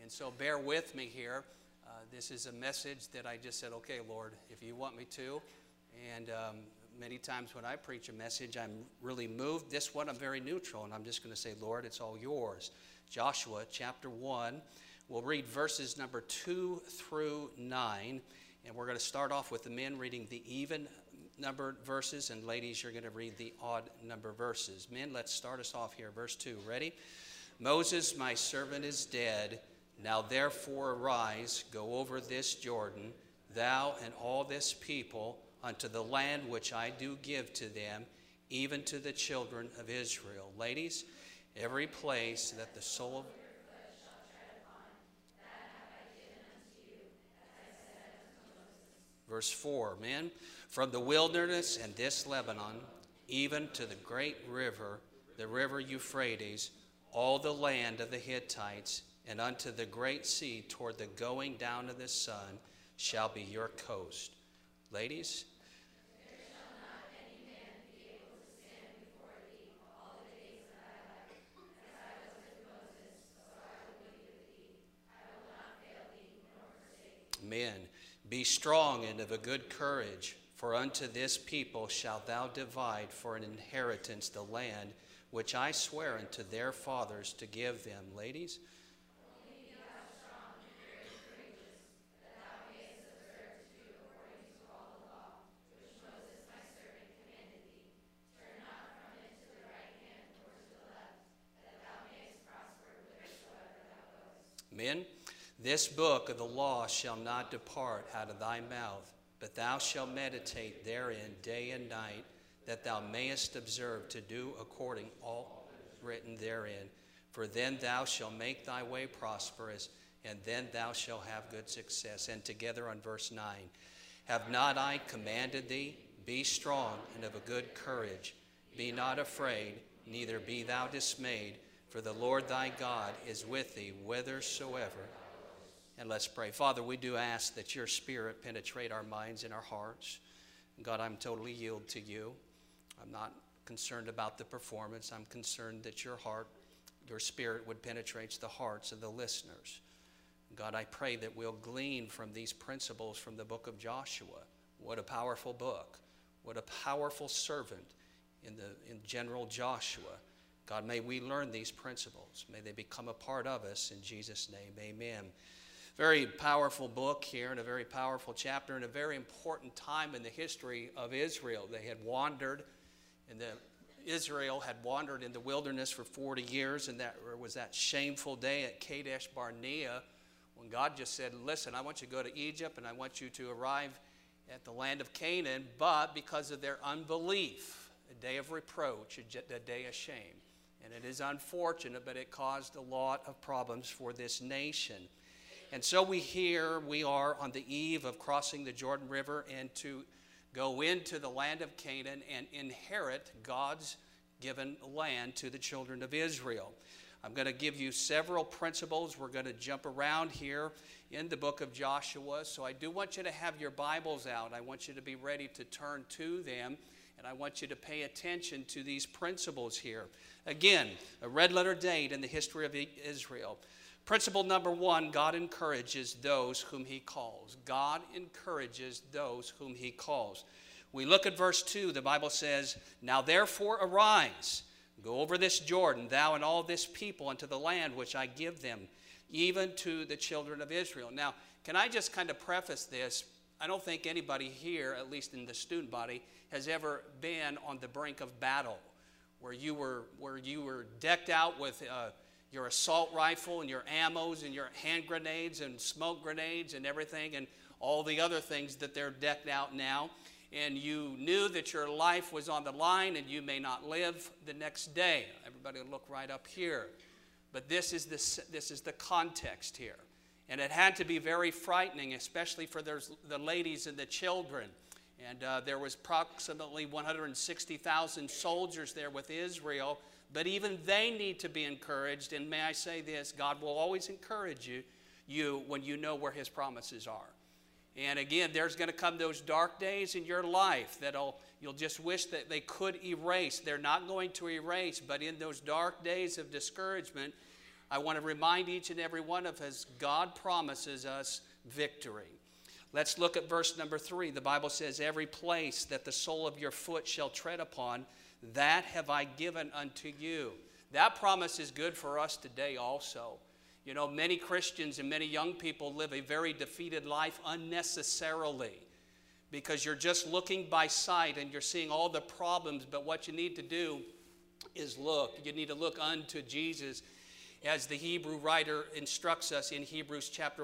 And so bear with me here. This is a message that I just said, okay, Lord, if you want me to. And many times when I preach a message, I'm really moved. This one, I'm very neutral, and I'm just going to say, Lord, it's all yours. Joshua chapter 1. We'll read verses number 2 through 9. And we're going to start off with the men reading the even numbered verses, and ladies, you're going to read the odd number verses. Men, let's start us off here. Verse 2. Ready? Moses, my servant, is dead. Now therefore arise, go over this Jordan, thou and all this people, unto the land which I do give to them, even to the children of Israel. Ladies, every place that the soul of Verse 4, men, from the wilderness and this Lebanon, even to the great river, the river Euphrates, all the land of the Hittites, and unto the great sea toward the going down of the sun, shall be your coast. Ladies, there shall not any man be able to stand before thee all the days of thy life. As I was with Moses, so I will be with thee. I will not fail thee nor forsake thee. men, be strong and of a good courage, for unto this people shalt thou divide for an inheritance the land which I swear unto their fathers to give them. Ladies, only be thou strong and very courageous, that thou mayest observe to do according to all the law which Moses my servant commanded thee. Turn not from it to the right hand or to the left, that thou mayest prosper whithersoever thou goest. men, this book of the law shall not depart out of thy mouth, but thou shalt meditate therein day and night, that thou mayest observe to do according all written therein. For then thou shalt make thy way prosperous, and then thou shalt have good success. And together on verse 9, have not I commanded thee? Be strong and of a good courage. Be not afraid, neither be thou dismayed, for the Lord thy God is with thee whithersoever. And let's pray. Father, we do ask that your Spirit penetrate our minds and our hearts. God, I'm totally yield to you. I'm not concerned about the performance. I'm concerned that your heart, your Spirit would penetrate the hearts of the listeners. God, I pray that we'll glean from these principles from the book of Joshua. What a powerful book. What a powerful servant in General Joshua. God, may we learn these principles. May they become a part of us. In Jesus' name, amen. Very powerful book here, and a very powerful chapter, and a very important time in the history of Israel. They had wandered, Israel had wandered in the wilderness for 40 years, and there was that shameful day at Kadesh Barnea when God just said, listen, I want you to go to Egypt, and I want you to arrive at the land of Canaan, but because of their unbelief, a day of reproach, a day of shame. And it is unfortunate, but it caused a lot of problems for this nation. And so we are on the eve of crossing the Jordan River and to go into the land of Canaan and inherit God's given land to the children of Israel. I'm going to give you several principles. We're going to jump around here in the book of Joshua. So I do want you to have your Bibles out. I want you to be ready to turn to them. And I want you to pay attention to these principles here. Again, a red letter date in the history of Israel. Principle number 1, God encourages those whom he calls. God encourages those whom he calls. We look at verse 2. The Bible says, now therefore arise, go over this Jordan, thou and all this people, unto the land which I give them, even to the children of Israel. Now, can I just kind of preface this? I don't think anybody here, at least in the student body, has ever been on the brink of battle, where you were decked out with your assault rifle and your ammos and your hand grenades and smoke grenades and everything and all the other things that they're decked out now. And you knew that your life was on the line and you may not live the next day. Everybody look right up here. But this is the context here. And it had to be very frightening, especially for the ladies and the children. And there was approximately 160,000 soldiers there with Israel. But even they need to be encouraged. And may I say this, God will always encourage you when you know where his promises are. And again, there's going to come those dark days in your life that you'll just wish that they could erase. They're not going to erase, but in those dark days of discouragement, I want to remind each and every one of us, God promises us victory. Let's look at verse number 3. The Bible says, every place that the sole of your foot shall tread upon, that have I given unto you. That promise is good for us today also. You know, many Christians and many young people live a very defeated life unnecessarily because you're just looking by sight and you're seeing all the problems. But what you need to do is look. You need to look unto Jesus, as the Hebrew writer instructs us in Hebrews chapter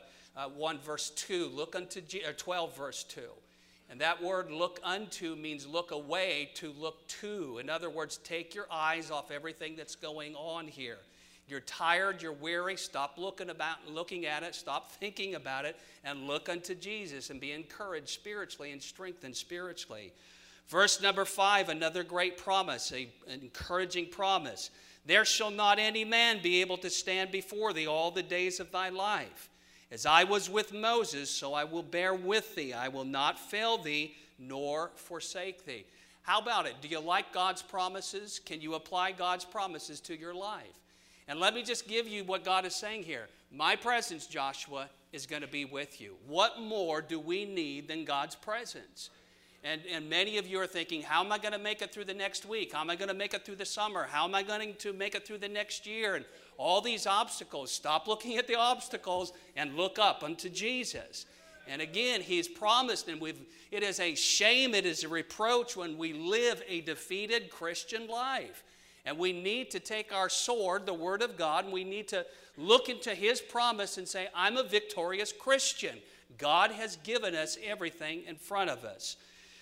1 verse 2. Look unto 12 verse 2. And that word look unto means look away to look to. In other words, take your eyes off everything that's going on here. You're tired, you're weary, stop looking at it, stop thinking about it, and look unto Jesus and be encouraged spiritually and strengthened spiritually. Verse number 5, another great promise, an encouraging promise. There shall not any man be able to stand before thee all the days of thy life. As I was with Moses, so I will bear with thee. I will not fail thee, nor forsake thee. How about it? Do you like God's promises? Can you apply God's promises to your life? And let me just give you what God is saying here. My presence, Joshua, is going to be with you. What more do we need than God's presence? And many of you are thinking, how am I going to make it through the next week? How am I going to make it through the summer? How am I going to make it through the next year? And all these obstacles. Stop looking at the obstacles and look up unto Jesus. And again, He's promised, and it is a shame, it is a reproach when we live a defeated Christian life. And we need to take our sword, the Word of God, and we need to look into His promise and say, I'm a victorious Christian. God has given us everything in front of us.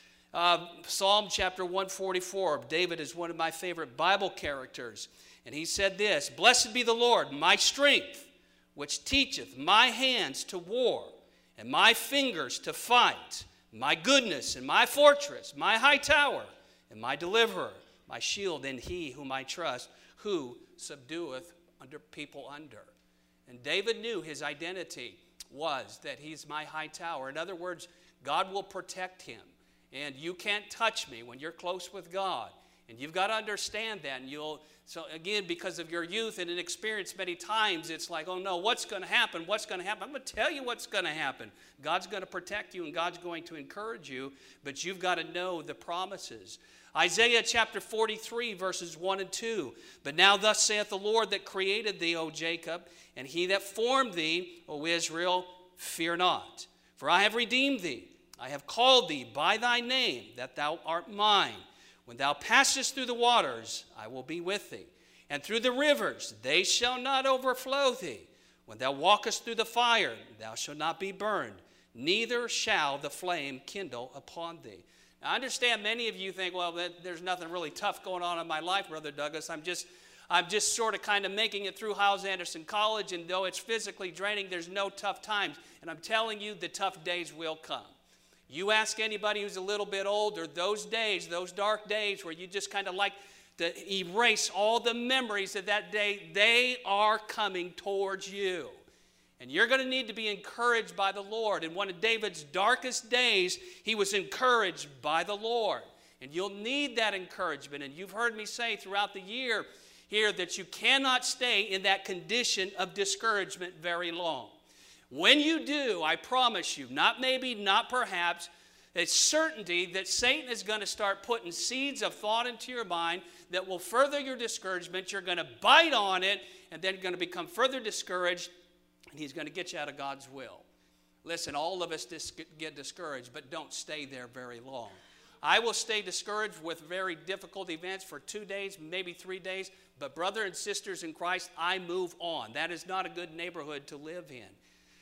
Psalm chapter 144. David is one of my favorite Bible characters. And he said this, blessed be the Lord, my strength, which teacheth my hands to war, and my fingers to fight, my goodness and my fortress, my high tower, and my deliverer, my shield, and he whom I trust, who subdueth people under. And David knew his identity was that he's my high tower. In other words, God will protect him. And you can't touch me when you're close with God. And you've got to understand that. And so again, because of your youth and inexperience many times, it's like, oh no, what's going to happen? What's going to happen? I'm going to tell you what's going to happen. God's going to protect you and God's going to encourage you, but you've got to know the promises. Isaiah chapter 43 verses 1 and 2. But now thus saith the Lord that created thee, O Jacob, and he that formed thee, O Israel, fear not. For I have redeemed thee. I have called thee by thy name, that thou art mine. When thou passest through the waters, I will be with thee. And through the rivers, they shall not overflow thee. When thou walkest through the fire, thou shalt not be burned, neither shall the flame kindle upon thee. Now, I understand many of you think, well, there's nothing really tough going on in my life, Brother Douglas. I'm just sort of kind of making it through Hyles-Anderson College, and though it's physically draining, there's no tough times. And I'm telling you, the tough days will come. You ask anybody who's a little bit older, those days, those dark days where you just kind of like to erase all the memories of that day, they are coming towards you. And you're going to need to be encouraged by the Lord. In one of David's darkest days, he was encouraged by the Lord. And you'll need that encouragement. And you've heard me say throughout the year here that you cannot stay in that condition of discouragement very long. When you do, I promise you, not maybe, not perhaps, it's certainty that Satan is going to start putting seeds of thought into your mind that will further your discouragement. You're going to bite on it, and then you're going to become further discouraged, and he's going to get you out of God's will. Listen, all of us get discouraged, but don't stay there very long. I will stay discouraged with very difficult events for 2 days, maybe 3 days, but brother and sisters in Christ, I move on. That is not a good neighborhood to live in.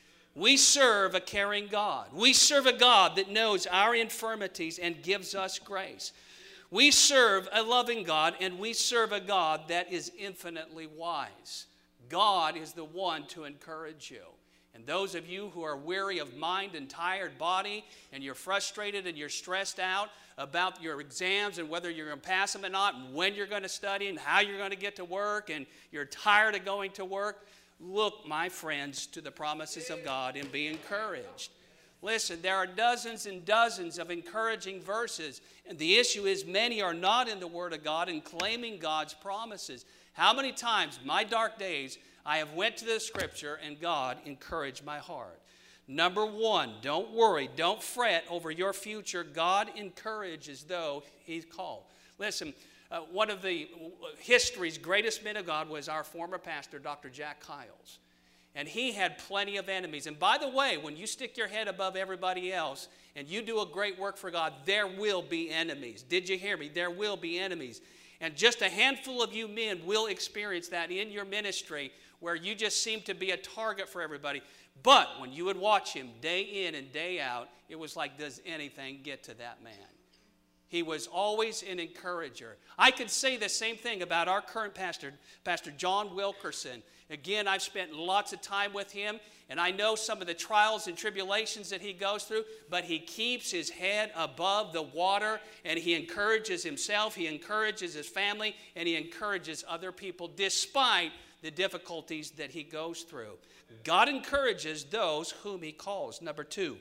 We serve a caring God. We serve a God that knows our infirmities and gives us grace. We serve a loving God, and we serve a God that is infinitely wise. God is the one to encourage you. And those of you who are weary of mind and tired body, and you're frustrated and you're stressed out about your exams and whether you're going to pass them or not, and when you're going to study and how you're going to get to work, and you're tired of going to work, look, my friends, to the promises of God and be encouraged. Listen, there are dozens and dozens of encouraging verses, and the issue is many are not in the Word of God and claiming God's promises. How many times, my dark days, I have went to the scripture and God encouraged my heart. Number one, don't worry, don't fret over your future. God encourages those he's called. Listen, one of the history's greatest men of God was our former pastor, Dr. Jack Kyles. And he had plenty of enemies. And by the way, when you stick your head above everybody else and you do a great work for God, there will be enemies. Did you hear me? There will be enemies. And just a handful of you men will experience that in your ministry where you just seem to be a target for everybody. But when you would watch him day in and day out, it was like, does anything get to that man? He was always an encourager. I could say the same thing about our current pastor, Pastor John Wilkerson. Again, I've spent lots of time with him, and I know some of the trials and tribulations that he goes through, but he keeps his head above the water, and he encourages himself, he encourages his family, and he encourages other people despite the difficulties that he goes through. God encourages those whom he calls. Number two,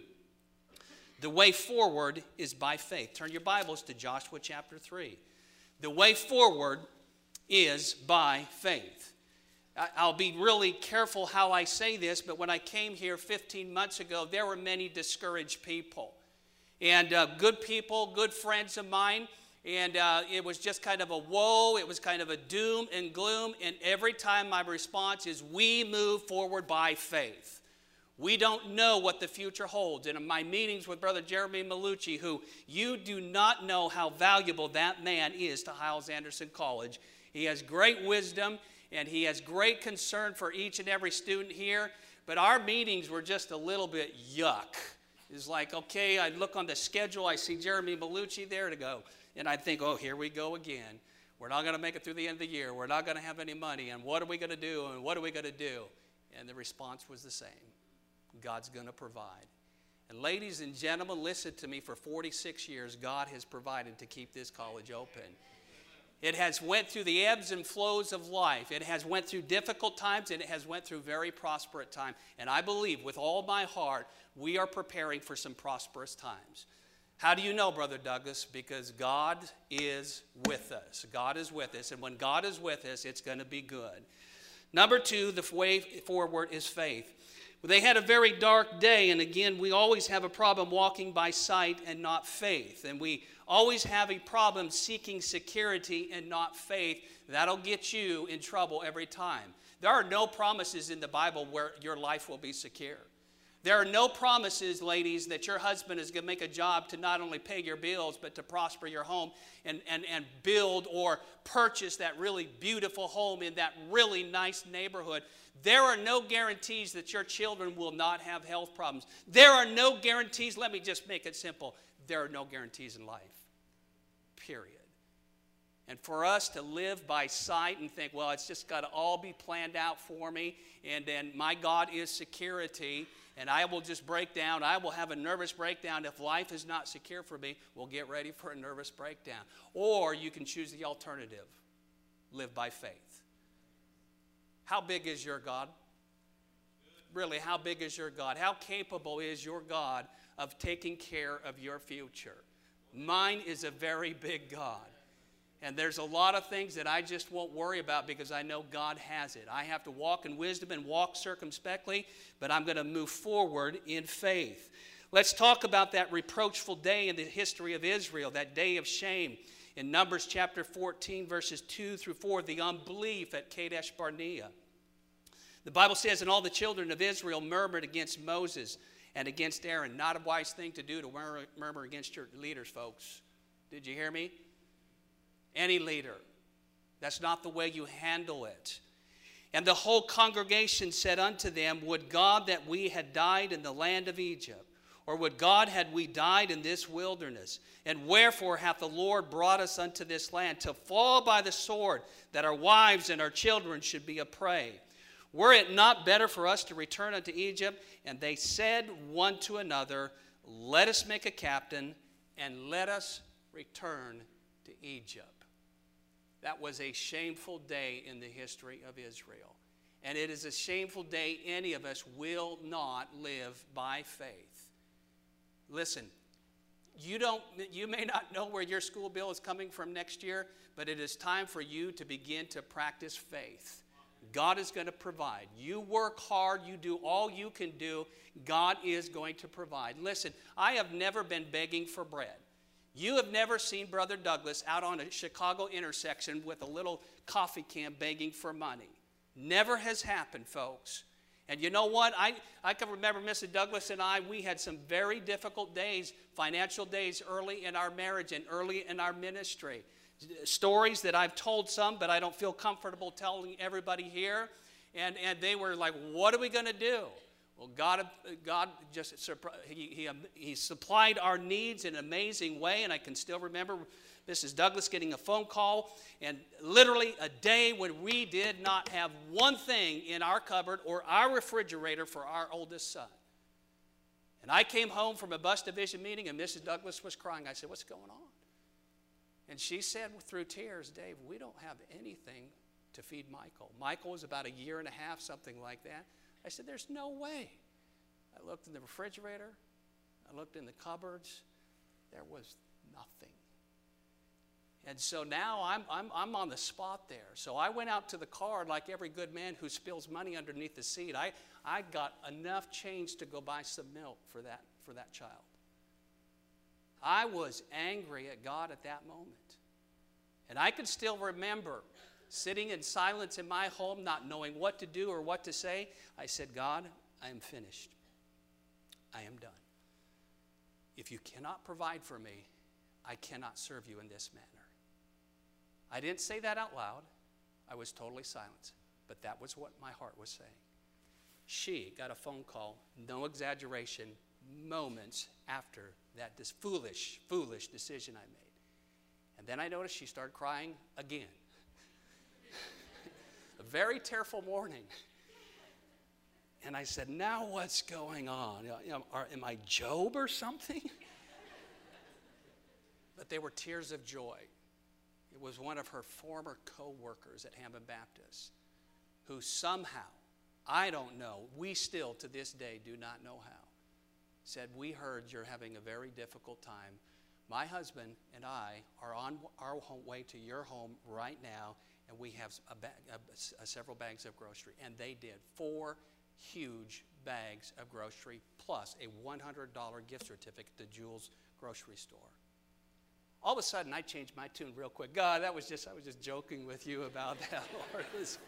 the way forward is by faith. Turn your Bibles to Joshua chapter 3. The way forward is by faith. I'll be really careful how I say this, but when I came here 15 months ago, there were many discouraged people. And good people, good friends of mine, and it was just kind of a woe, it was kind of a doom and gloom, and every time my response is, we move forward by faith. We don't know what the future holds. And in my meetings with Brother Jeremy Malucci, who you do not know how valuable that man is to Hyles-Anderson College. He has great wisdom, and he has great concern for each and every student here. But our meetings were just a little bit yuck. It's like, okay, I look on the schedule, I see Jeremy Malucci there to go. And I think, oh, here we go again. We're not going to make it through the end of the year. We're not going to have any money. And what are we going to do? And what are we going to do? And the response was the same. God's going to provide. And ladies and gentlemen, listen to me. For 46 years, God has provided to keep this college open. It has went through the ebbs and flows of life. It has went through difficult times, and it has went through very prosperous times. And I believe with all my heart, we are preparing for some prosperous times. How do you know, Brother Douglas? Because God is with us. God is with us. And when God is with us, it's going to be good. Number two, the way forward is faith. They had a very dark day, and again, we always have a problem walking by sight and not faith. And we always have a problem seeking security and not faith. That'll get you in trouble every time. There are no promises in the Bible where your life will be secure. There are no promises, ladies, that your husband is going to make a job to not only pay your bills, but to prosper your home and build or purchase that really beautiful home in that really nice neighborhood. There are no guarantees that your children will not have health problems. There are no guarantees. Let me just make it simple. There are no guarantees in life, period. And for us to live by sight and think, well, it's just got to all be planned out for me, and then my God is security, and I will just break down. I will have a nervous breakdown if life is not secure for me. We'll get ready for a nervous breakdown. Or you can choose the alternative. Live by faith. How big is your God? Really, how big is your God? How capable is your God of taking care of your future? Mine is a very big God. And there's a lot of things that I just won't worry about because I know God has it. I have to walk in wisdom and walk circumspectly, but I'm going to move forward in faith. Let's talk about that reproachful day in the history of Israel, that day of shame. In Numbers chapter 14, verses 2 through 4, the unbelief at Kadesh Barnea. The Bible says, and all the children of Israel murmured against Moses and against Aaron. Not a wise thing to do to murmur against your leaders, folks. Did you hear me? Any leader. That's not the way you handle it. And the whole congregation said unto them, would God that we had died in the land of Egypt, or would God had we died in this wilderness? And wherefore hath the Lord brought us unto this land, to fall by the sword, that our wives and our children should be a prey? Were it not better for us to return unto Egypt? And they said one to another, let us make a captain, and let us return to Egypt. That was a shameful day in the history of Israel. And it is a shameful day any of us will not live by faith. Listen, you may not know where your school bill is coming from next year, but it is time for you to begin to practice faith. God is going to provide. You work hard. You do all you can do. God is going to provide. Listen, I have never been begging for bread. You have never seen Brother Douglas out on a Chicago intersection with a little coffee can begging for money. Never has happened, folks. And you know what? I can remember Mrs. Douglas and we had some very difficult days, financial days, early in our marriage and early in our ministry. Stories that I've told some, but I don't feel comfortable telling everybody here. And they were like, what are we going to do? Well, God just, he supplied our needs in an amazing way. And I can still remember Mrs. Douglas getting a phone call, and literally a day when we did not have one thing in our cupboard or our refrigerator for our oldest son. And I came home from a bus division meeting, and Mrs. Douglas was crying. I said, what's going on? And she said through tears, Dave, we don't have anything to feed Michael. Michael was about 1.5 years, something like that. I said, there's no way. I looked in the refrigerator. I looked in the cupboards. There was nothing. And so now I'm on the spot there. So I went out to the car like every good man who spills money underneath the seat. I got enough change to go buy some milk for that child. I was angry at God at that moment. And I can still remember sitting in silence in my home, not knowing what to do or what to say. I said, God, I am finished. I am done. If you cannot provide for me, I cannot serve you in this manner. I didn't say that out loud. I was totally silent. But that was what my heart was saying. She got a phone call, no exaggeration, moments after this foolish decision I made. And then I noticed she started crying again. A very tearful morning. And I said, now what's going on? Am I Job or something? But they were tears of joy. It was one of her former co-workers at Hammond Baptist who somehow, I don't know, we still to this day do not know how, said, we heard you're having a very difficult time. My husband and I are on our way to your home right now, and we have several bags of grocery. And they did 4 huge bags of grocery plus a $100 gift certificate to Jewel's grocery store. All of a sudden, I changed my tune real quick. God, I was just joking with you about that, Lord.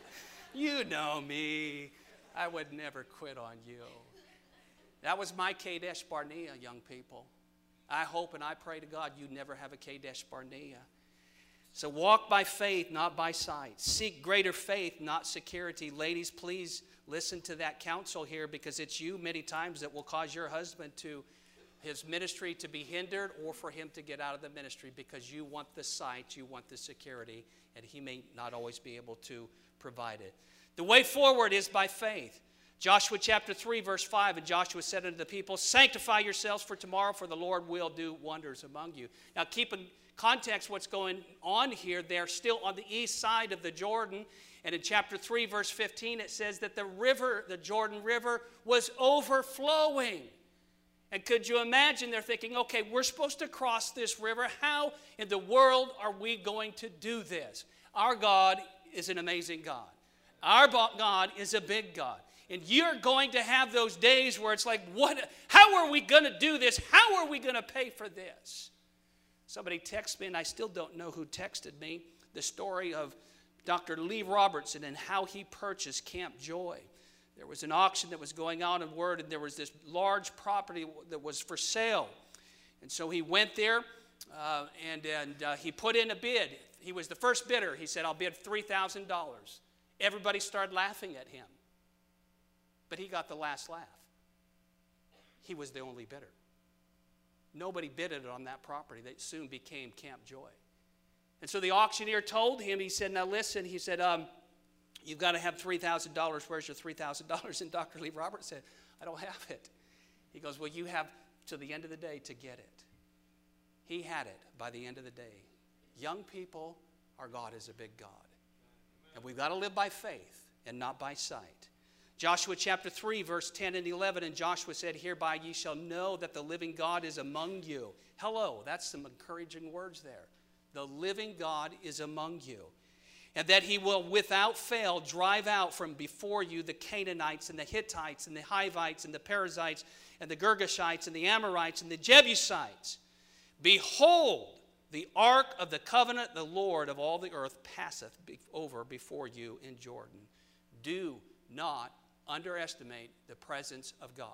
You know me. I would never quit on you. That was my Kadesh Barnea, young people. I hope and I pray to God you never have a Kadesh Barnea. So walk by faith, not by sight. Seek greater faith, not security. Ladies, please listen to that counsel here, because it's you many times that will cause your husband his ministry to be hindered, or for him to get out of the ministry, because you want the sight, you want the security, and he may not always be able to provide it. The way forward is by faith. Joshua chapter 3, verse 5, and Joshua said unto the people, sanctify yourselves for tomorrow, for the Lord will do wonders among you. Now keep in context what's going on here. They're still on the east side of the Jordan. And in chapter 3, verse 15, it says that the Jordan River, was overflowing. And could you imagine, they're thinking, okay, we're supposed to cross this river. How in the world are we going to do this? Our God is an amazing God. Our God is a big God. And you're going to have those days where it's like, how are we going to do this? How are we going to pay for this? Somebody texted me, and I still don't know who texted me, the story of Dr. Lee Robertson and how he purchased Camp Joy. There was an auction that was going on in Word, and there was this large property that was for sale. And so he went there, and he put in a bid. He was the first bidder. He said, I'll bid $3,000. Everybody started laughing at him. But he got the last laugh. He was the only bidder. Nobody bidded on that property that soon became Camp Joy. And so the auctioneer told him, he said, now listen, he said, you've got to have $3,000. Where's your $3,000? And Dr. Lee Roberts said, I don't have it. He goes, well, you have to the end of the day to get it. He had it by the end of the day. Young people, our God is a big God. And we've got to live by faith and not by sight. Joshua chapter 3, verse 10 and 11, and Joshua said, hereby ye shall know that the living God is among you. Hello, that's some encouraging words there. The living God is among you. and that he will without fail drive out from before you the Canaanites and the Hittites and the Hivites and the Perizzites and the Girgashites and the Amorites and the Jebusites. Behold, the ark of the covenant, the Lord of all the earth, passeth over before you in Jordan. Do not underestimate the presence of God.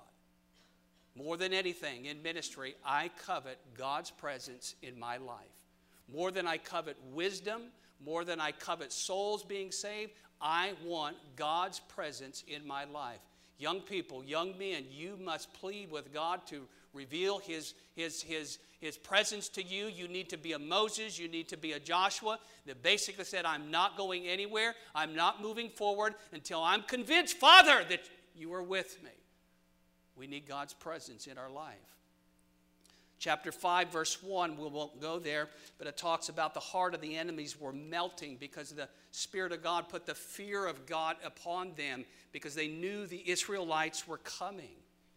More than anything in ministry, I covet God's presence in my life. More than I covet wisdom, more than I covet souls being saved, I want God's presence in my life. Young people, young men, you must plead with God to reveal His presence to you. You need to be a Moses. You need to be a Joshua that basically said, I'm not going anywhere. I'm not moving forward until I'm convinced, Father, that you are with me. We need God's presence in our life. Chapter 5, verse 1, we won't go there, but it talks about the heart of the enemies were melting because the Spirit of God put the fear of God upon them because they knew the Israelites were coming.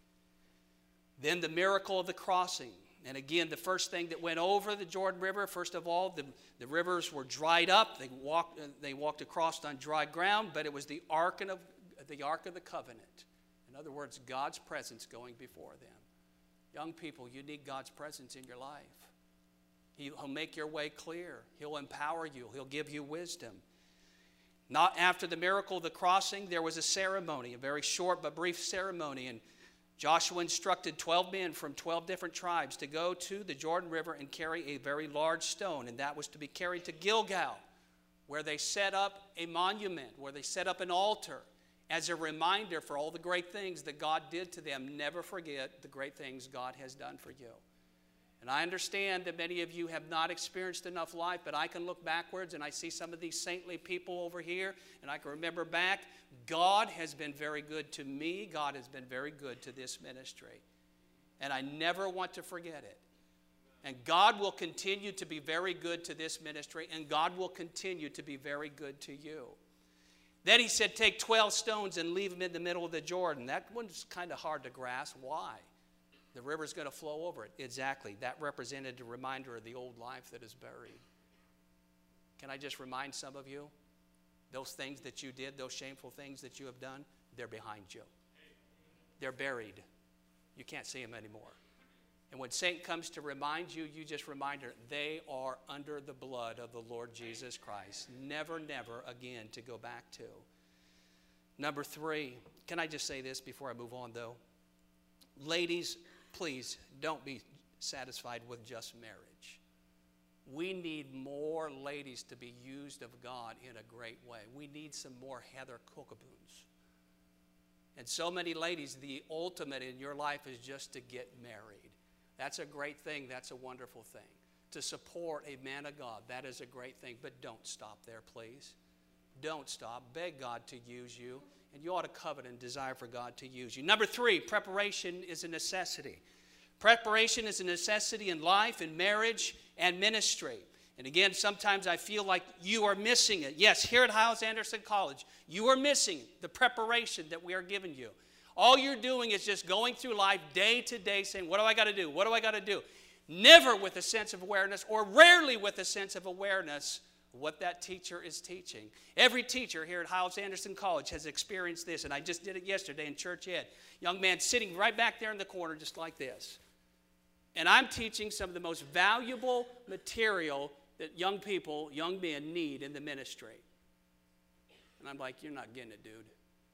Then the miracle of the crossing. And again, the first thing that went over the Jordan River, first of all, the rivers were dried up. They walked across on dry ground, but it was the Ark of the Covenant. In other words, God's presence going before them. Young people, you need God's presence in your life. He'll make your way clear. He'll empower you. He'll give you wisdom. Not after the miracle of the crossing, there was a ceremony, a very short but brief ceremony. And Joshua instructed 12 men from 12 different tribes to go to the Jordan River and carry a very large stone. And that was to be carried to Gilgal, where they set up a monument, where they set up an altar, as a reminder for all the great things that God did to them. Never forget the great things God has done for you. And I understand that many of you have not experienced enough life, but I can look backwards and I see some of these saintly people over here, and I can remember back. God has been very good to me. God has been very good to this ministry. And I never want to forget it. And God will continue to be very good to this ministry, and God will continue to be very good to you. Then he said, take 12 stones and leave them in the middle of the Jordan. That one's kind of hard to grasp. Why? The river's going to flow over it. Exactly. That represented a reminder of the old life that is buried. Can I just remind some of you? Those things that you did, those shameful things that you have done, they're behind you. They're buried. You can't see them anymore. And when Satan comes to remind you, you just remind her, they are under the blood of the Lord Jesus Christ. Never, never again to go back to. Number 3, can I just say this before I move on, though? Ladies, please don't be satisfied with just marriage. We need more ladies to be used of God in a great way. We need some more Heather Cookaboons. And so many ladies, the ultimate in your life is just to get married. That's a great thing. That's a wonderful thing. To support a man of God, that is a great thing. But don't stop there, please. Don't stop. Beg God to use you. And you ought to covet and desire for God to use you. Number 3, preparation is a necessity. Preparation is a necessity in life, in marriage, and ministry. And again, sometimes I feel like you are missing it. Yes, here at Hyles-Anderson College, you are missing the preparation that we are giving you. All you're doing is just going through life day to day saying, what do I got to do? What do I got to do? Never with a sense of awareness, or rarely with a sense of awareness of what that teacher is teaching. Every teacher here at Hyles-Anderson College has experienced this, and I just did it yesterday in Church Ed. Young man sitting right back there in the corner just like this. And I'm teaching some of the most valuable material that young people, young men need in the ministry. And I'm like, you're not getting it, dude.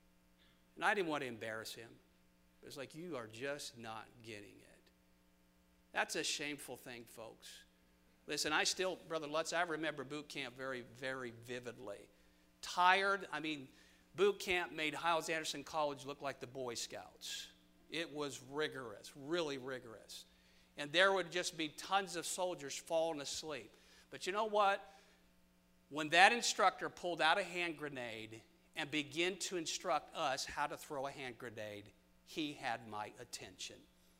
And I didn't want to embarrass him. But it's like, you are just not getting it. That's a shameful thing, folks. Listen, Brother Lutz, I remember boot camp very, very vividly. Tired. I mean, boot camp made Hyles-Anderson College look like the Boy Scouts. It was rigorous, really rigorous. And there would just be tons of soldiers falling asleep. But you know what? When that instructor pulled out a hand grenade and began to instruct us how to throw a hand grenade, he had my attention.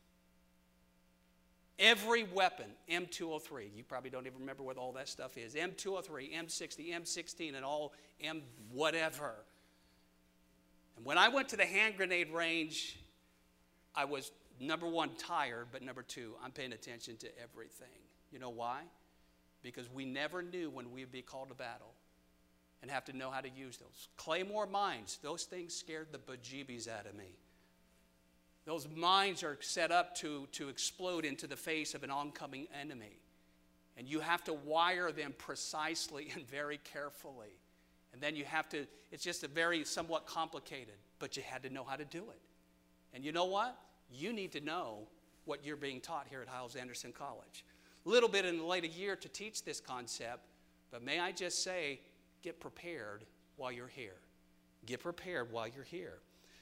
Every weapon, M203, you probably don't even remember what all that stuff is, M203, M60, M16, and all M whatever. And when I went to the hand grenade range, I was, number 1, tired, but number 2, I'm paying attention to everything. You know why? Because we never knew when we'd be called to battle. and have to know how to use those. Claymore mines, those things scared the bejeebies out of me. Those mines are set up to explode into the face of an oncoming enemy. And you have to wire them precisely and very carefully. And then you have to, it's just a very somewhat complicated, but you had to know how to do it. And you know what? You need to know what you're being taught here at Hyles-Anderson College. A little bit in the later year to teach this concept, but may I just say, get prepared while you're here. Get prepared while you're here.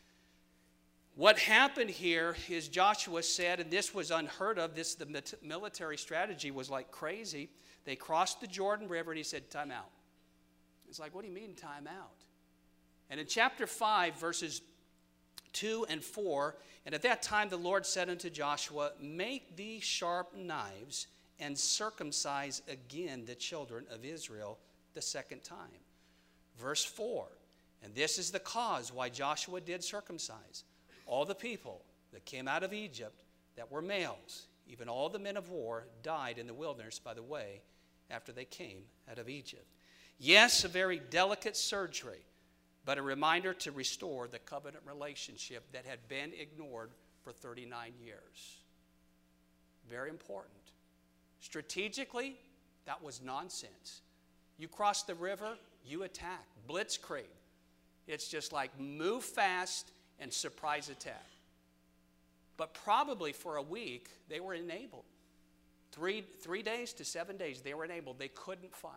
What happened here is Joshua said, and this was unheard of, the military strategy was like crazy. They crossed the Jordan River and he said, time out. It's like, what do you mean time out? And in chapter 5, verses 2 and 4, and at that time the Lord said unto Joshua, make these sharp knives and circumcise again the children of Israel the second time. Verse 4, and this is the cause why Joshua did circumcise all the people that came out of Egypt that were males, even all the men of war, died in the wilderness by the way after they came out of Egypt. Yes, a very delicate surgery, but a reminder to restore the covenant relationship that had been ignored for 39 years. Very important. Strategically, that was nonsense. You cross the river, you attack. Blitzkrieg. It's just like move fast and surprise attack. But probably for a week, they were enabled. 3 days to 7 days, they were enabled. They couldn't fight.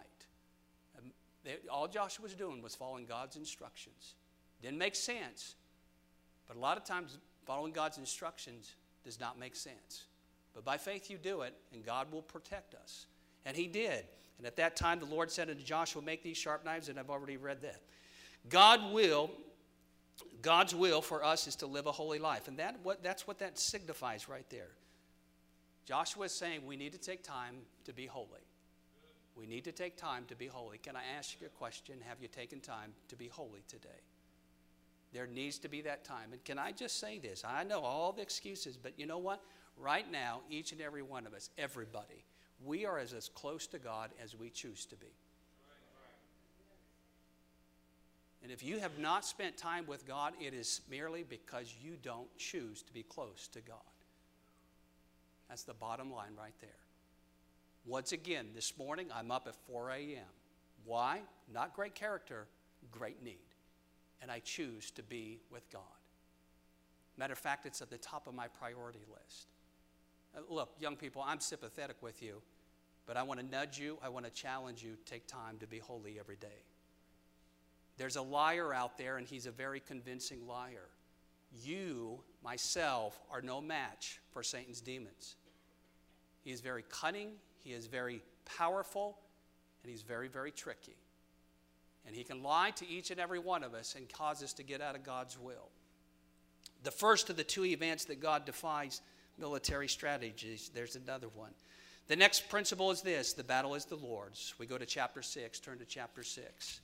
All Joshua was doing was following God's instructions. Didn't make sense. But a lot of times, following God's instructions does not make sense. But by faith you do it, and God will protect us. And he did. And at that time, the Lord said unto Joshua, make these sharp knives, and I've already read that. God's will for us is to live a holy life. And that's what that signifies right there. Joshua is saying we need to take time to be holy. We need to take time to be holy. Can I ask you a question? Have you taken time to be holy today? There needs to be that time. And can I just say this? I know all the excuses, but you know what? Right now, each and every one of us, everybody, we are as close to God as we choose to be. And if you have not spent time with God, it is merely because you don't choose to be close to God. That's the bottom line right there. Once again, this morning, I'm up at 4 a.m. Why? Not great character, great need. And I choose to be with God. Matter of fact, it's at the top of my priority list. Look, young people, I'm sympathetic with you, but I want to nudge you, I want to challenge you, take time to be holy every day. There's a liar out there, and he's a very convincing liar. You, myself, are no match for Satan's demons. He is very cunning, he is very powerful, and he's very, very tricky. And he can lie to each and every one of us and cause us to get out of God's will. The first of the two events that God defies military strategies, there's another one. The next principle is this: the battle is the Lord's. We go to chapter 6, turn to chapter 6.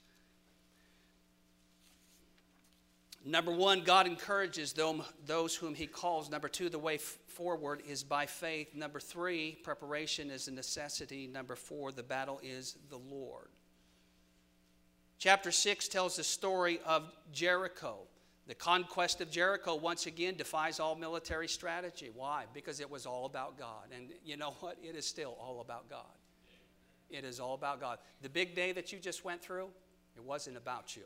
Number one, God encourages those whom he calls. Number two, the way forward is by faith. Number three, preparation is a necessity. Number four, the battle is the Lord. Chapter 6 tells the story of Jericho. The conquest of Jericho, once again, defies all military strategy. Why? Because it was all about God. And you know what? It is still all about God. It is all about God. The big day that you just went through, it wasn't about you.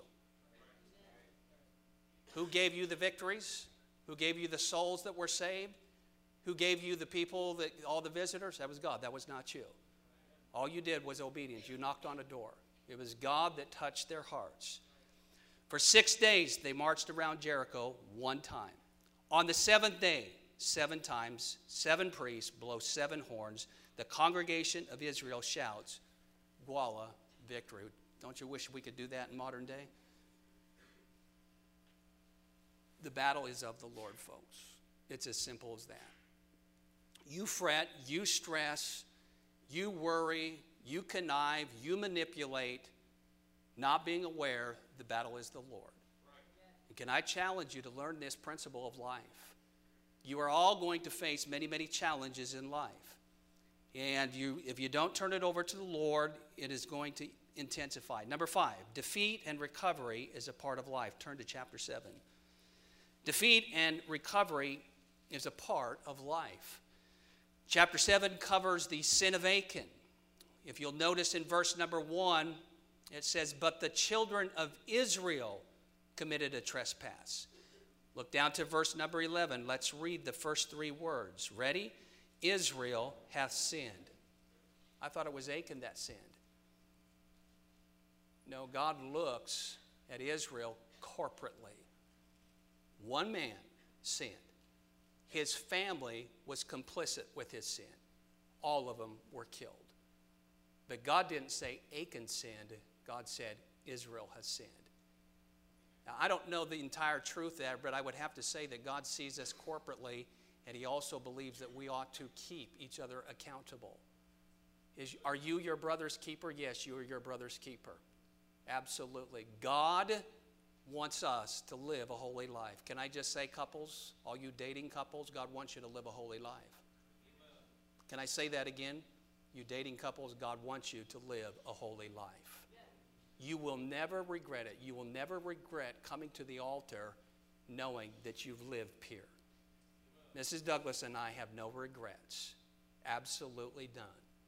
Who gave you the victories? Who gave you the souls that were saved? Who gave you the people, all the visitors? That was God. That was not you. All you did was obedience. You knocked on a door. It was God that touched their hearts. For 6 days, they marched around Jericho one time. On the seventh day, 7 times, 7 priests blow 7 horns. The congregation of Israel shouts, Voila, victory. Don't you wish we could do that in modern day? The battle is of the Lord, folks. It's as simple as that. You fret, you stress, you worry, you connive, you manipulate, not being aware the battle is the Lord. And can I challenge you to learn this principle of life? You are all going to face many, many challenges in life. And if you don't turn it over to the Lord, it is going to intensify. Number 5, defeat and recovery is a part of life. Turn to chapter 7. Defeat and recovery is a part of life. Chapter 7 covers the sin of Achan. If you'll notice in verse number 1, it says, "But the children of Israel committed a trespass." Look down to verse number 11. Let's read the first 3 words. Ready? Israel hath sinned. I thought it was Achan that sinned. No, God looks at Israel corporately. One man sinned. His family was complicit with his sin. All of them were killed. But God didn't say Achan sinned. God said Israel has sinned. Now, I don't know the entire truth there, but I would have to say that God sees us corporately, and he also believes that we ought to keep each other accountable. Are you your brother's keeper? Yes, you are your brother's keeper. Absolutely. God wants us to live a holy life. Can I just say, couples, all you dating couples, God wants you to live a holy life. Can I say that again? You dating couples, God wants you to live a holy life. You will never regret it. You will never regret coming to the altar knowing that you've lived pure. Mrs. Douglas and I have no regrets. Absolutely done.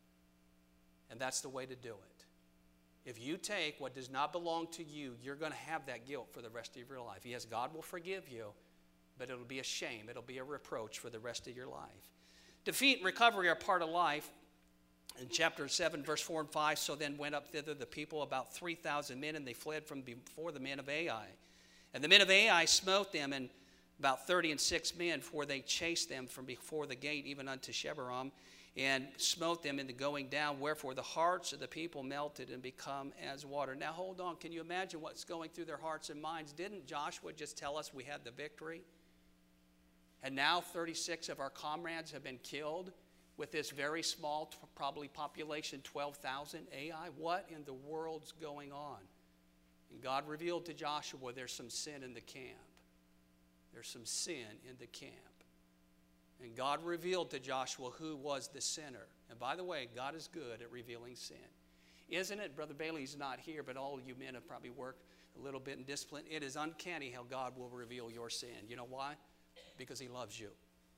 And that's the way to do it. If you take what does not belong to you, you're going to have that guilt for the rest of your life. Yes, God will forgive you, but it'll be a shame. It'll be a reproach for the rest of your life. Defeat and recovery are part of life. In chapter 7, verse 4 and 5, "So then went up thither the people, about 3,000 men, and they fled from before the men of Ai. And the men of Ai smote them, and about 36 men, for they chased them from before the gate, even unto Shebarim, and smote them in the going down, wherefore the hearts of the people melted and become as water." Now hold on, can you imagine what's going through their hearts and minds? Didn't Joshua just tell us we had the victory? And now 36 of our comrades have been killed with this very small, probably population, 12,000 Ai. What in the world's going on? And God revealed to Joshua there's some sin in the camp. There's some sin in the camp. And God revealed to Joshua who was the sinner. And by the way, God is good at revealing sin. Isn't it? Brother Bailey's not here, but all of you men have probably worked a little bit in discipline. It is uncanny how God will reveal your sin. You know why? Because he loves you.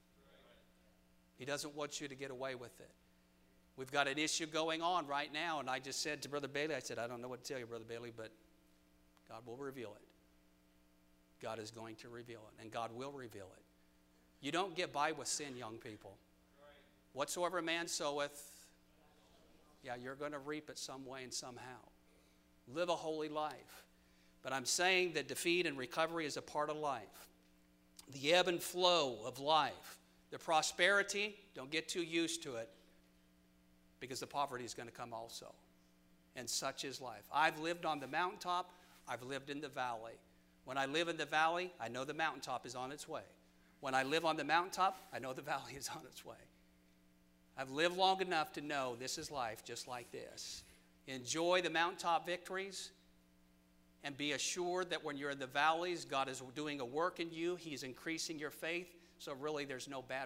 He doesn't want you to get away with it. We've got an issue going on right now, and I just said to Brother Bailey, I said, I don't know what to tell you, Brother Bailey, but God will reveal it. God is going to reveal it, and God will reveal it. You don't get by with sin, young people. Whatsoever a man soweth, you're going to reap it some way and somehow. Live a holy life. But I'm saying that defeat and recovery is a part of life. The ebb and flow of life. The prosperity, don't get too used to it, because the poverty is going to come also. And such is life. I've lived on the mountaintop. I've lived in the valley. When I live in the valley, I know the mountaintop is on its way. When I live on the mountaintop, I know the valley is on its way. I've lived long enough to know this is life just like this. Enjoy the mountaintop victories, and be assured that when you're in the valleys, God is doing a work in you. He's increasing your faith. So really, there's no bad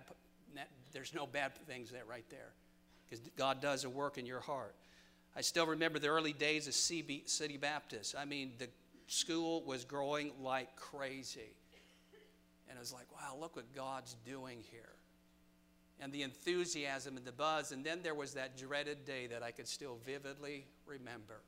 things there right there, because God does a work in your heart. I still remember the early days of City Baptist. I mean, the school was growing like crazy. And it was like, wow, look what God's doing here. And the enthusiasm and the buzz. And then there was that dreaded day that I could still vividly remember.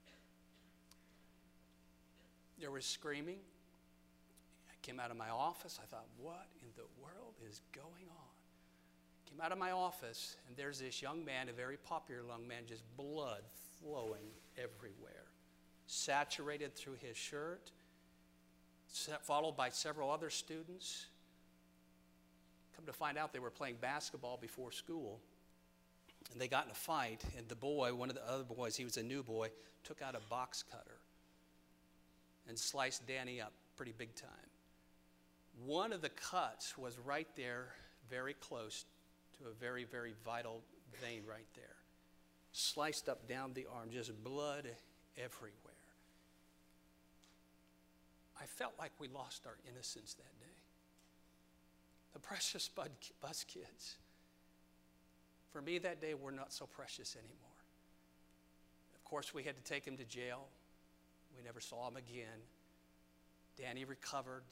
There was screaming. I came out of my office. I thought, what in the world is going on? Came out of my office, and there's this young man, a very popular young man, just blood flowing everywhere, saturated through his shirt, followed by several other students. Come to find out, they were playing basketball before school, and they got in a fight, and the boy, one of the other boys, he was a new boy, took out a box cutter and sliced Danny up pretty big time. One of the cuts was right there, very close to a very, very vital vein right there. Sliced up down the arm, just blood everywhere. I felt like we lost our innocence that day. The precious bus kids. For me, that day were not so precious anymore. Of course, we had to take him to jail. We never saw him again. Danny recovered.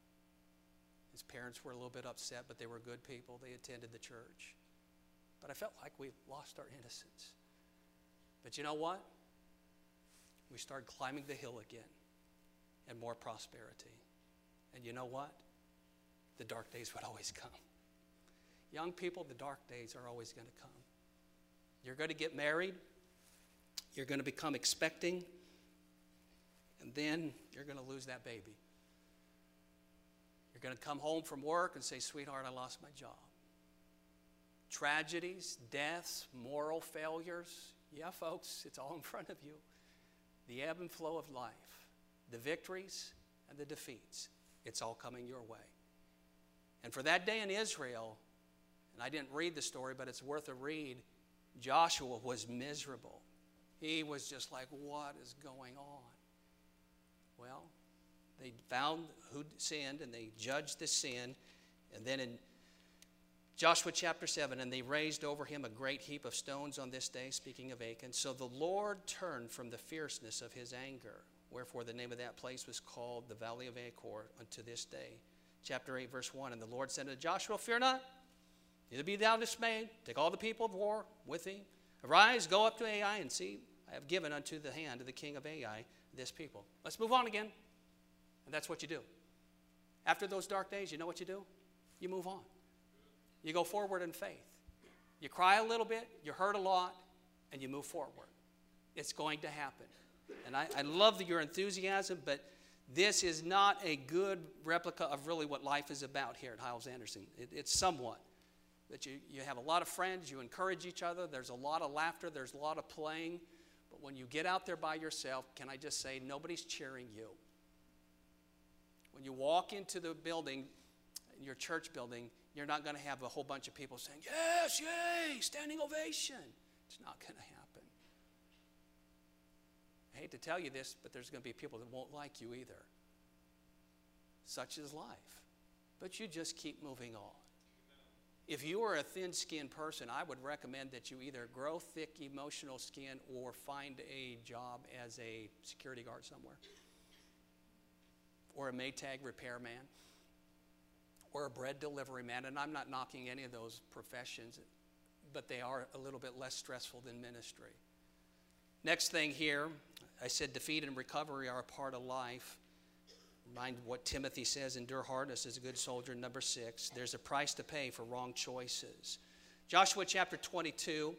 His parents were a little bit upset, but they were good people. They attended the church. But I felt like we lost our innocence. But you know what? We started climbing the hill again, and more prosperity. And you know what? The dark days would always come. Young people, the dark days are always going to come. You're going to get married. You're going to become expecting. And then you're going to lose that baby. You're going to come home from work and say, sweetheart, I lost my job. Tragedies, deaths, moral failures. Yeah, folks, it's all in front of you. The ebb and flow of life, the victories and the defeats, it's all coming your way. And for that day in Israel, and I didn't read the story, but it's worth a read, Joshua was miserable. He was just like, what is going on? Well, they found who sinned, and they judged the sin. And then in Joshua chapter 7, and they raised over him a great heap of stones on this day, speaking of Achan. So the Lord turned from the fierceness of his anger. Wherefore the name of that place was called the Valley of Achor unto this day. Chapter 8, verse 1, and the Lord said to Joshua, fear not, neither be thou dismayed. Take all the people of war with thee. Arise, go up to Ai, and see, I have given unto the hand of the king of Ai this people. Let's move on again. And that's what you do. After those dark days, you know what you do? You move on. You go forward in faith. You cry a little bit, you hurt a lot, and you move forward. It's going to happen. And I love your enthusiasm, but this is not a good replica of really what life is about here at Hyles-Anderson. It's somewhat. That you have a lot of friends, you encourage each other, there's a lot of laughter, there's a lot of playing. But when you get out there by yourself, can I just say, nobody's cheering you. When you walk into the building, your church building, you're not going to have a whole bunch of people saying, yes, yay, standing ovation. It's not going to happen. I hate to tell you this, but there's going to be people that won't like you either. Such is life. But you just keep moving on. If you are a thin-skinned person, I would recommend that you either grow thick emotional skin or find a job as a security guard somewhere, or a Maytag repairman, or a bread delivery man. And I'm not knocking any of those professions, but they are a little bit less stressful than ministry. Next thing here, I said defeat and recovery are a part of life. Mind what Timothy says, endure hardness as a good soldier. Number 6, there's a price to pay for wrong choices. Joshua chapter 22.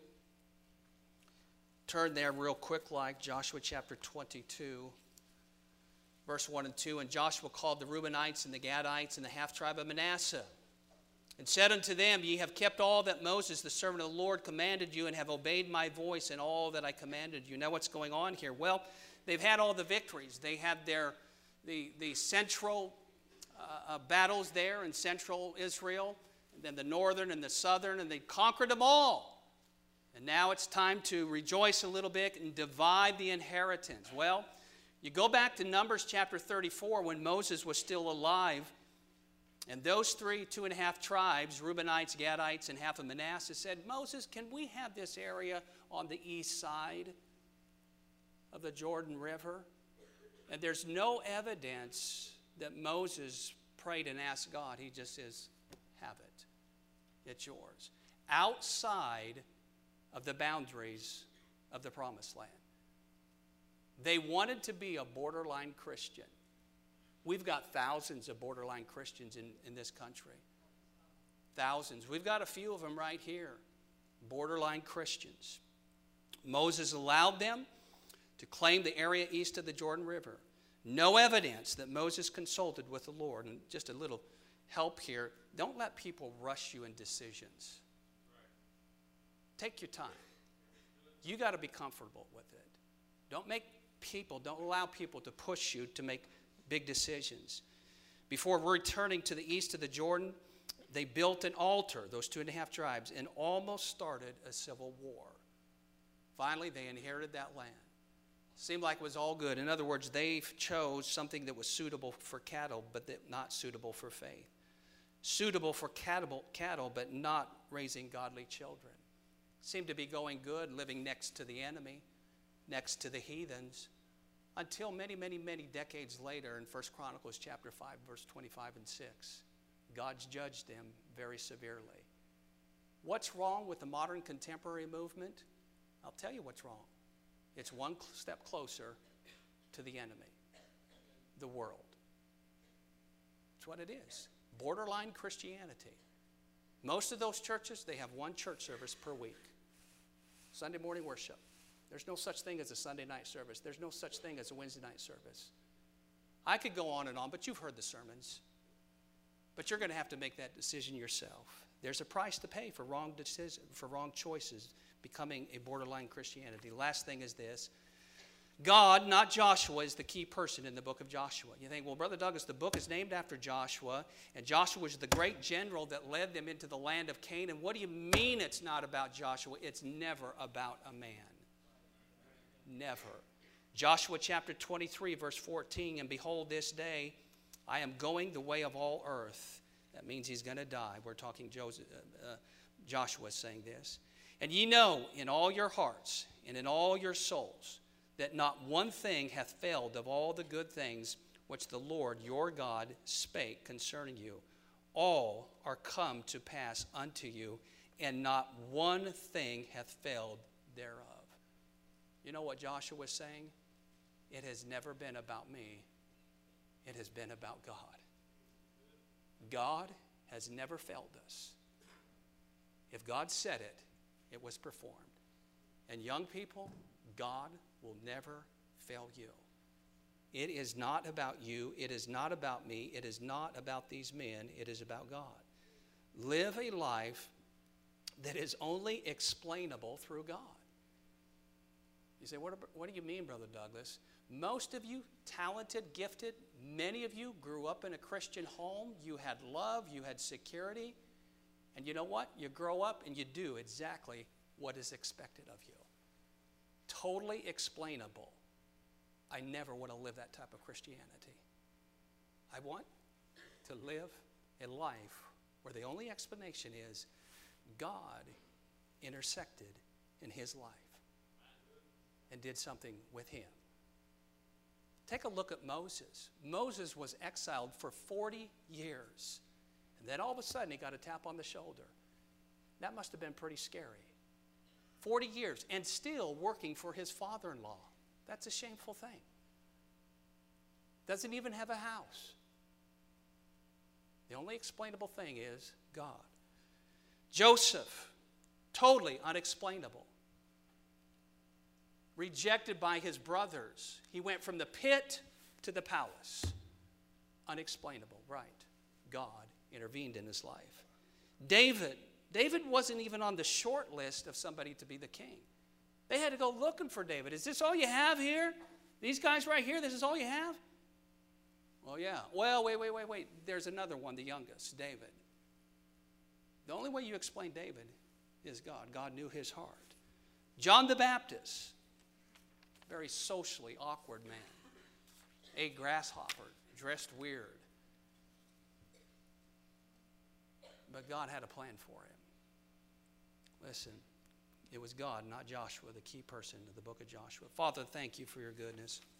Turn there real quick, like Joshua chapter 22, verse 1 and 2. And Joshua called the Reubenites and the Gadites and the half-tribe of Manasseh, and said unto them, ye have kept all that Moses, the servant of the Lord, commanded you, and have obeyed my voice in all that I commanded you. Now what's going on here? Well, they've had all the victories. They had the central battles there in central Israel, and then the northern and the southern, and they conquered them all. And now it's time to rejoice a little bit and divide the inheritance. Well, you go back to Numbers chapter 34 when Moses was still alive, and those 2.5 tribes, Reubenites, Gadites, and half of Manasseh, said, Moses, can we have this area on the east side of the Jordan River? And there's no evidence that Moses prayed and asked God. He just says, have it. It's yours. Outside of the boundaries of the promised land. They wanted to be a borderline Christian. We've got thousands of borderline Christians in this country. Thousands. We've got a few of them right here. Borderline Christians. Moses allowed them to claim the area east of the Jordan River. No evidence that Moses consulted with the Lord. And just a little help here. Don't let people rush you in decisions. Take your time. You got to be comfortable with it. Don't allow people to push you to make big decisions. Before returning to the east of the Jordan, they built an altar, those 2.5 tribes, and almost started a civil war. Finally, they inherited that land. Seemed like it was all good. In other words, they chose something that was suitable for cattle, but not suitable for faith. Suitable for cattle, but not raising godly children. seemed to be going good, living next to the enemy, next to the heathens, until many, many, many decades later in 1 Chronicles chapter 5, verse 25 and 6, God's judged them very severely. What's wrong with the modern contemporary movement? I'll tell you what's wrong. It's one step closer to the enemy, the world. That's what it is. Borderline Christianity. Most of those churches, they have one church service per week. Sunday morning worship. There's no such thing as a Sunday night service. There's no such thing as a Wednesday night service. I could go on and on, but you've heard the sermons. But you're going to have to make that decision yourself. There's a price to pay for wrong decisions, for wrong choices, becoming a borderline Christianity. Last thing is this. God, not Joshua, is the key person in the book of Joshua. You think, well, Brother Douglas, the book is named after Joshua, and Joshua was the great general that led them into the land of Canaan. What do you mean it's not about Joshua? It's never about a man. Never. Joshua chapter 23, verse 14, and behold, this day I am going the way of all earth. That means he's going to die. We're talking Joshua saying this. And ye know in all your hearts and in all your souls that not one thing hath failed of all the good things which the Lord your God spake concerning you. All are come to pass unto you, and not one thing hath failed thereof. You know what Joshua was saying? It has never been about me. It has been about God. God has never failed us. If God said it, it was performed. And young people, God will never fail you. It is not about you. It is not about me. It is not about these men. It is about God. Live a life that is only explainable through God. You say, what do you mean, Brother Douglas? Most of you, talented, gifted, many of you grew up in a Christian home. You had love, you had security. And you know what? You grow up and you do exactly what is expected of you. Totally explainable. I never want to live that type of Christianity. I want to live a life where the only explanation is God intersected in his life and did something with him. Take a look at Moses. Moses was exiled for 40 years. And then all of a sudden he got a tap on the shoulder. That must have been pretty scary. 40 years and still working for his father-in-law. That's a shameful thing. Doesn't even have a house. The only explainable thing is God. Joseph, totally unexplainable. Rejected by his brothers. He went from the pit to the palace. Unexplainable, right? God intervened in his life. David wasn't even on the short list of somebody to be the king. They had to go looking for David. Is this all you have here? These guys right here, this is all you have? Well, yeah. Well, wait. There's another one, the youngest, David. The only way you explain David is God. God knew his heart. John the Baptist, very socially awkward man. Ate grasshopper, dressed weird. But God had a plan for him. Listen, it was God, not Joshua, the key person of the book of Joshua. Father, thank you for your goodness.